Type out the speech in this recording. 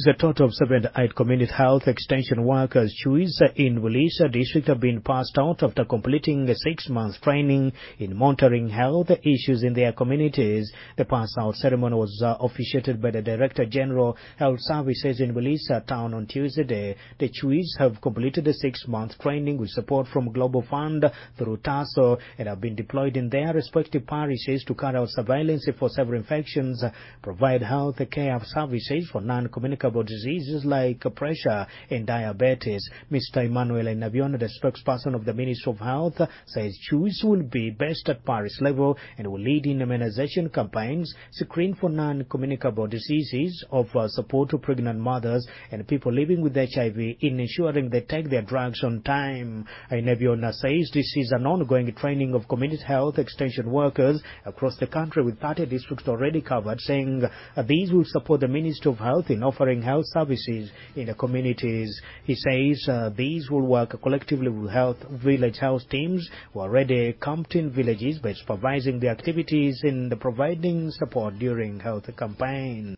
A total of 78 community health extension workers in Bulisa district have been passed out after completing a 6-month training in monitoring health issues in their communities. The pass-out ceremony was officiated by the Director General Health Services in Bulisa town on Tuesday. The Chuis have completed a 6-month training with support from Global Fund through TASO and have been deployed in their respective parishes to carry out surveillance for several infections, provide health care services for non-communicable diseases like pressure and diabetes. Mr. Emmanuel Nabiona, the spokesperson of the Ministry of Health, says CHUIS will be based at parish level and will lead in immunization campaigns, screen for non-communicable diseases, offer support to pregnant mothers and people living with HIV in ensuring they take their drugs on time. Nabiona says this is an ongoing training of community health extension workers across the country with 30 districts already covered, saying these will support the Ministry of Health in offering health services in the communities. He says these will work collectively with village health teams who are already camped in villages by supervising the activities in the providing support during health campaign.